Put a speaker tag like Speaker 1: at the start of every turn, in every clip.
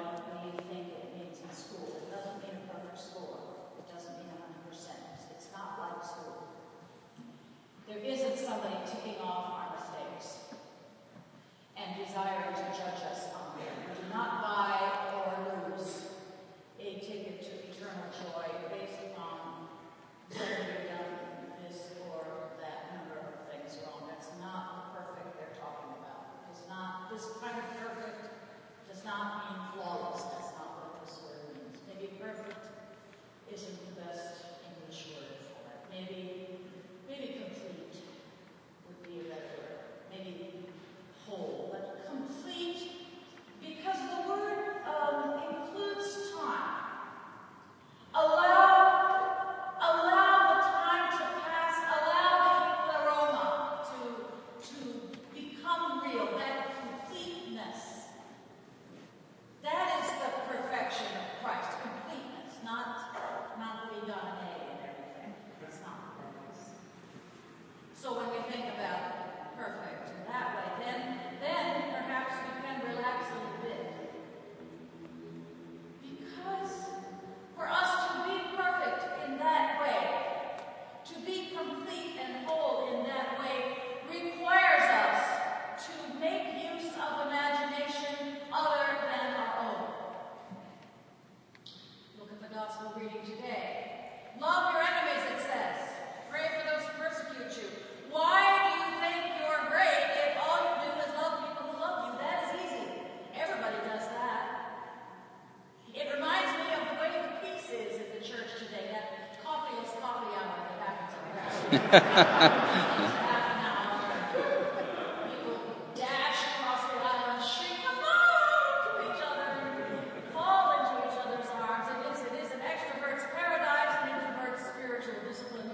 Speaker 1: what you think it means in school. It doesn't mean a perfect score. It doesn't mean 100%. It's not like school. There isn't somebody ticking off our mistakes and desiring to judge us on them. We do not buy or lose a ticket to eternal joy based upon whether we've done this or that number of things wrong. That's not the perfect they're talking about. It's not this kind of perfect does not mean flawless. That's not what this word means. Maybe perfect isn't the best English word for it. Maybe complete would be a better word. Maybe whole, but complete, because the word includes time. Allow the time to pass, allow the pleroma to become real, that completeness. That is the perfection of Christ, completeness, not that we got an A and everything. It's not what that is. So when we think about perfect in that way, then perhaps we can relax a little bit. Because for us to be perfect in that way, to be complete and whole in that way, requires us to make use of imagination other than our own. Look at the gospel reading today. Love your enemies, it says. Pray for those who persecute you. Why do you think you're great if all you do is love people who love you? That is easy. Everybody does that. It reminds me of the way the peace is in the church today, that coffeeless coffee hour that happens around. Half an hour. People dash across the aisle and shriek hello to each other, fall into each other's arms. It is an extrovert's paradise and introvert's spiritual discipline.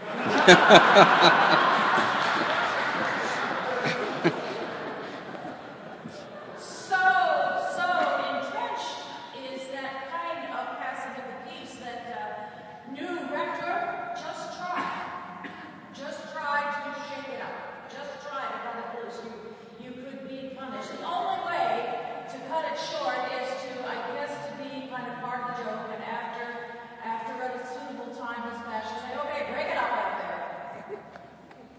Speaker 1: So entrenched is that kind of passing of the peace that new rector just tried to shake it up, just try to cut it loose. You could be punished. The only way to cut it short is to be kind of part of the joke, and after a suitable time has passed, you say, okay, break it up out there.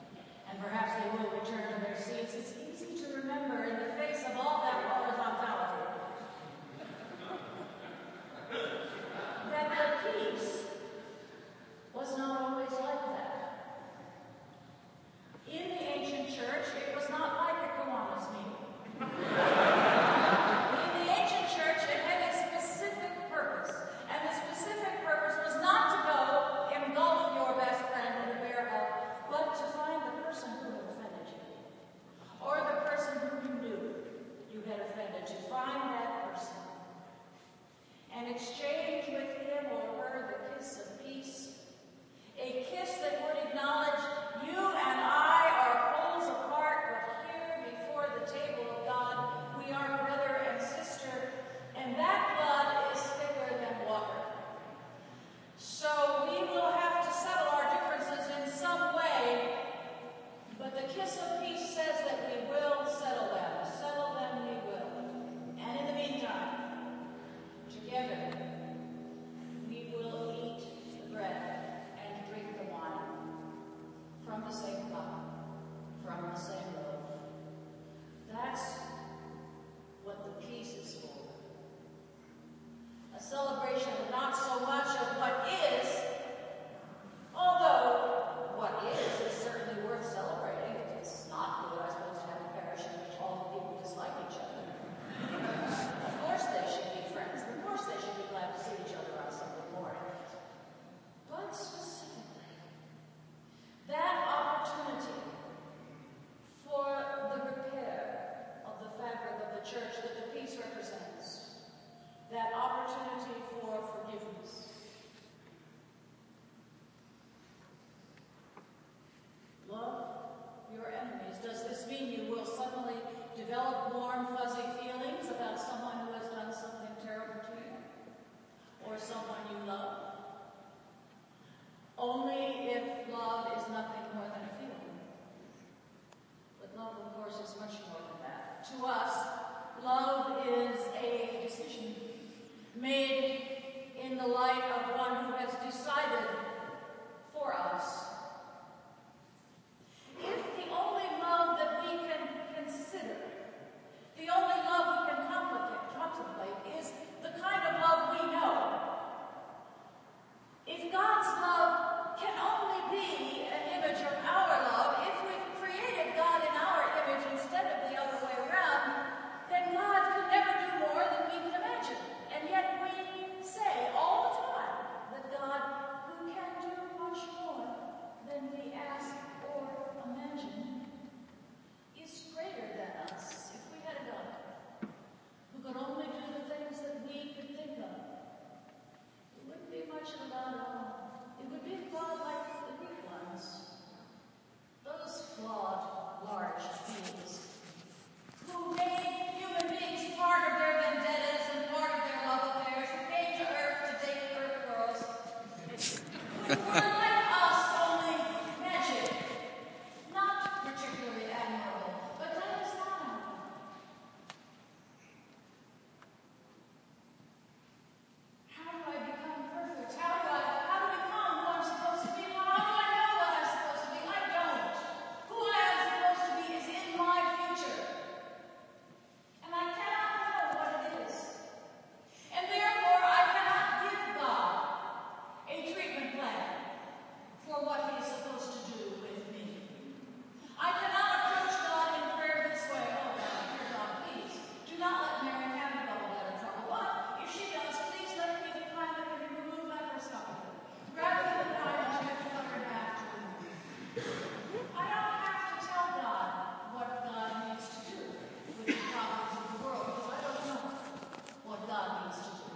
Speaker 1: made in the light of one who has decided for us. If the only love that we can consider, the only love we can contemplate is the kind of love we know, if God's love can only be an image of our love, if we've created God in our image instead of the other way around, then God can never do more than we can imagine. And yet we say all the time that God, who can do much more than we ask or imagine, is greater than us. If we had a God who could only do the things that we could think of, it wouldn't be much of a God at all. It would be a God like the Greek ones, those flawed, large beings, who made human beings part of their vendettas and part of their love affairs, who came to Earth to date Earth girls, who were like us, only magic, not particularly admirable, but that is not our God. How do I become perfect? How do I become who I'm supposed to be? How do I know what I'm supposed to be? I don't. Who I am supposed to be is in my future. And I cannot know what it is. And therefore, I cannot give God a treatment plan for what He is supposed to do with me. I cannot approach God in prayer this way. Oh, God, dear God, please, do not let Mary have a double out of trouble. What? If she does, please let me be the kind that can remove laparoscopically, rather than the kind that you have to cut her in half to remove. I don't have to tell God what God needs to do with the problems of the world, because I don't know what God needs to do.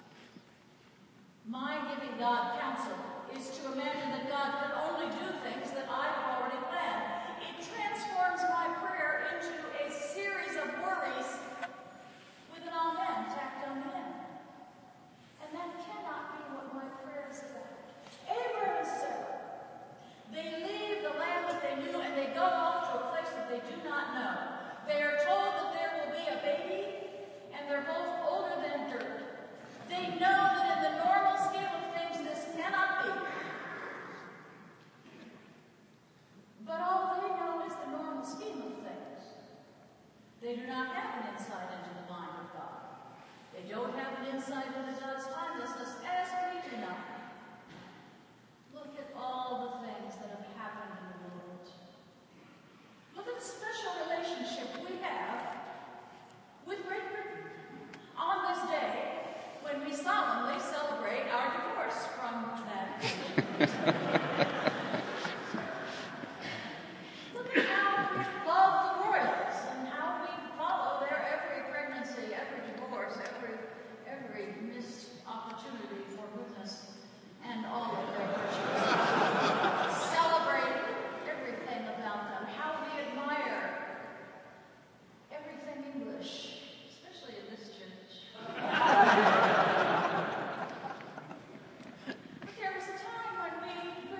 Speaker 1: My giving God counsel is to imagine that God can only do things that I have already planned. It transforms my prayer into a series of worries with an amen tacked on the end. And that cannot be what my prayer is about. Abraham and Sarah, they leave the land that they knew and they go off to a place that they do not know. They are told that there will be a baby, and they're both older than dirt. They know that in the normal scheme of things this cannot be. But all they know is the normal scheme of things. They do not have an insight into the mind of God. They don't have an insight into God's timelessness, as we do not. Look at all the things that have happened in the world. Look at the special relationship we have with Great Britain on this day when we solemnly celebrate our divorce from that nation. Look at how we love the royals and how we follow their every pregnancy, every divorce, every missed opportunity for goodness, and all of their virtues. Celebrate everything about them, how we admire everything English, especially in this church. But there was a time when we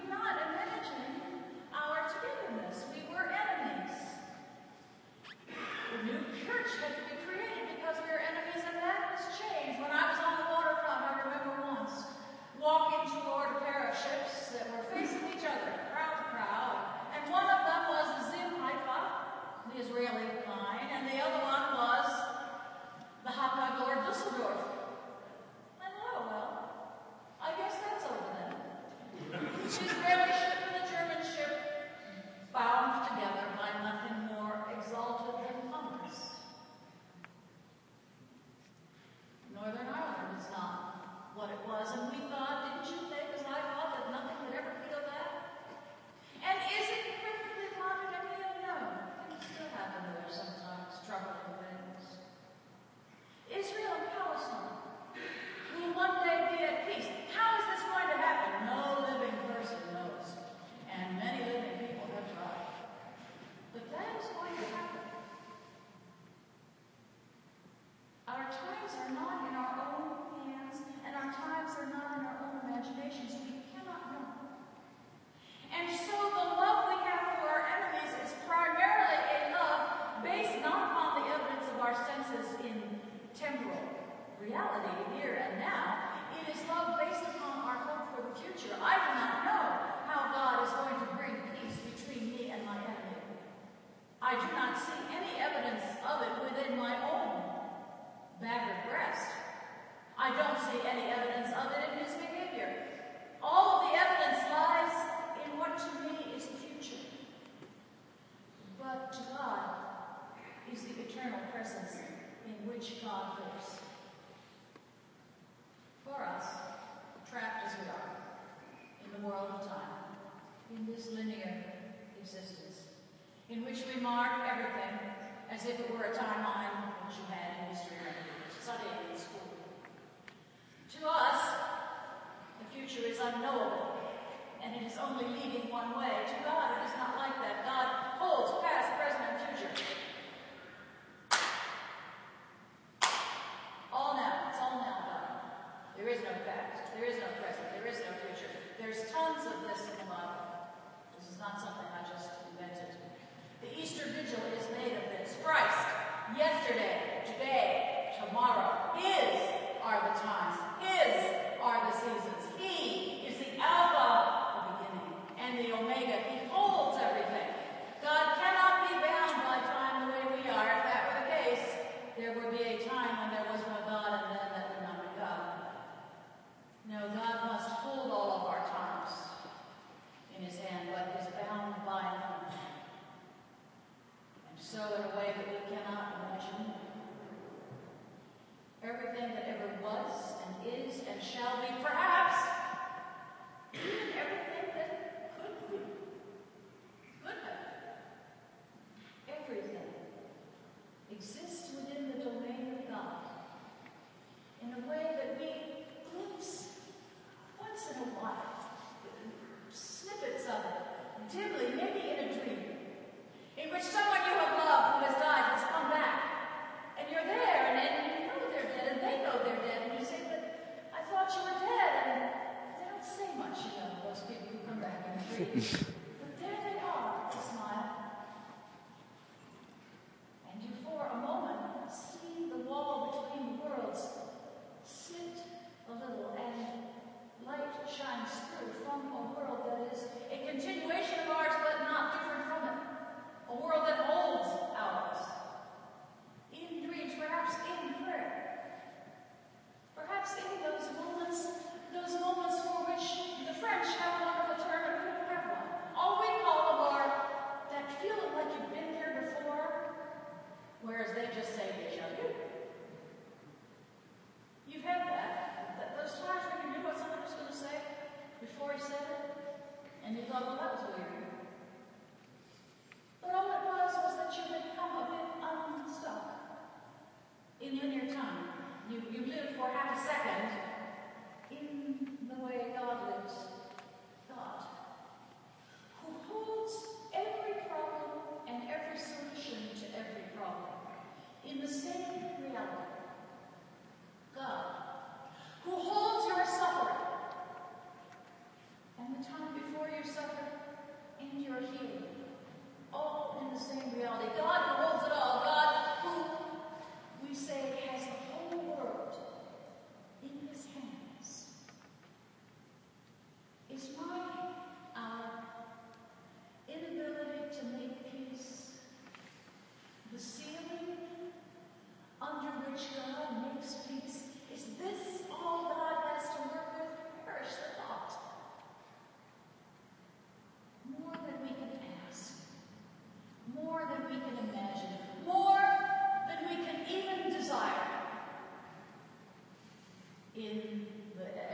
Speaker 1: future. I do not know how God is going to bring peace between me and my enemy. I do not see any evidence of it within my own battered breast. I don't see any evidence of it in his behavior. All of the evidence lies in what to me is the future. But to God is the eternal presence in which God lives. For us, trapped as we are in the world of time, in this linear existence, in which we mark everything as if it were a timeline which you had in history studying in school. To us, the future is unknowable, and it is only leading one way. To God, it is not like that. God holds past, present, and future. All now. It's all now, God. There is no past. There is no present. There is no future. There's tons of this in the Bible. This is not something I just invented. The Easter Vigil is made of this. Christ, yesterday, today, tomorrow. His are the times. His are the seasons. He is the Alpha, the beginning, and the Omega. He holds everything. God cannot be bound by time the way we are. If that were the case, there would be a time when there was no God, and then that would not be God. No, God must hold all of our times in his hand, but is bound by them. And so in a way that we cannot imagine, everything that ever was and is and shall be, perhaps even everything that could be, could have, everything exists within the domain of God in a way that we glimpse once in a while, snippets of it, dimly, maybe in a dream, in which someone you have loved who has died has come back, and you're there, and you know they're dead, and they know they're dead, and you say, but I thought you were dead, and they don't say much, you know, those people who come back in dreams. But there they are, they smile. And you, for a moment, see the wall between the worlds sit a little, and light shines through from a world that is a continuation of ours, but not different from it. A world that holds ours. In dreams, perhaps in prayer. Perhaps in those moments for which the French have a wonderful term, and we don't have one. All we call them are that feeling like you've been there before, whereas they just say déjà vu. You've had that. Those times when you knew what someone was going to say before he said it, and you thought, well, that was weird. But all it was that you had come a bit unstuck in linear time. You lived for half a second in the way God lives. God, who holds every problem and every solution to every problem in the same reality. God, who holds your suffering and the time before you suffer and your healing, all in the same reality. God who holds it all. God who, we say, has the whole world in his hands. Is our inability to make peace the ceiling under which God makes peace? Is this all God has to work with? Perish the thought. More than we can ask. More than we can imagine. More than we can even desire. In the